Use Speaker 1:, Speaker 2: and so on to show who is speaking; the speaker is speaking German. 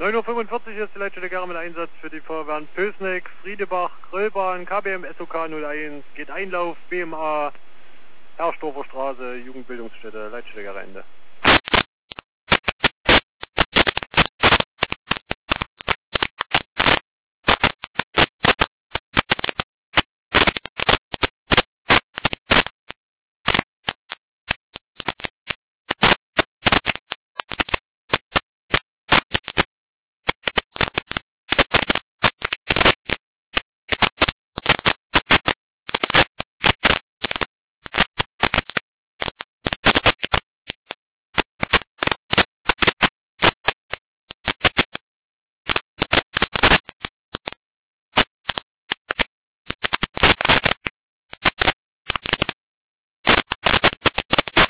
Speaker 1: 9:45 Uhr ist die Leitstelle Gera mit Einsatz für die Feuerwehren Pößneck, Friedebach, Gröllbahn, KBM SOK 01, geht Einlauf, BMA, Herrstorfer Straße, Jugendbildungsstätte, Leitstelle Gera Ende.